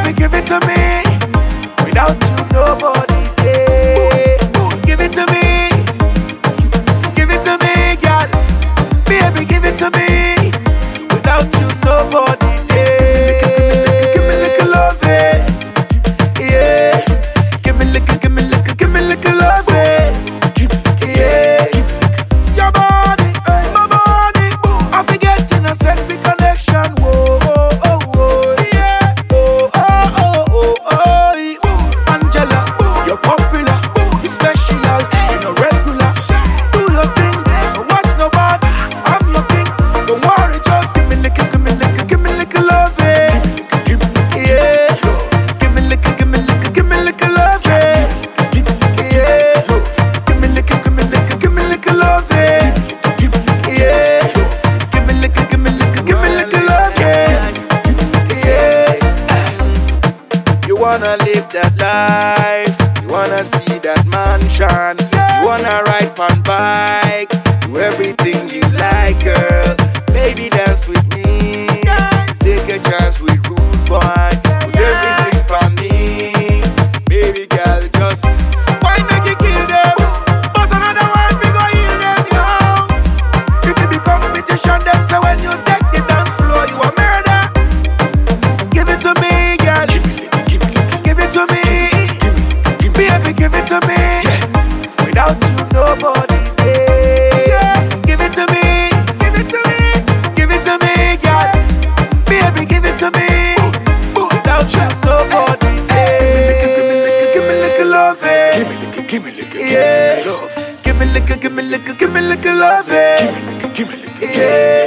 Baby, give it to me. Without you, nobody there. Give it to me. Give it to me, girl. Baby, give it to me. Without you, nobody there. Give me little love, eh? Yeah. Give me little love, eh? Yeah. Your body, my body. I forget in a sexy connection. Whoa, oh, oh, oh, yeah. Oh, oh, oh, oh, oh. Angela, you're popular, you're special, you're no regular. Do your thing, don't watch nobody. I'm your king. Don't worry, just give me little love, eh? Yeah. Give me little love, eh? Yeah. Give me little love, eh? Yeah. Give me little love, eh? Yeah. You wanna live that life, you wanna see that mansion, you wanna ride on bike, do everything you like, girl. Baby, dance with me, take a chance with rude boy, put everything for me. Baby girl, just why make you kill them? Bust another one, we go heal them, yo. If it be competition, them say when you take the dance floor, you a murder. Give it to me, girl. Give it to me. Baby, give it to me. Without you, nobody there. Give it to me. Give it to me. Give it to me, girl. Baby, give it to me. Without you, nobody there. Give me little love, eh? Yeah. Give me little love, eh? Yeah.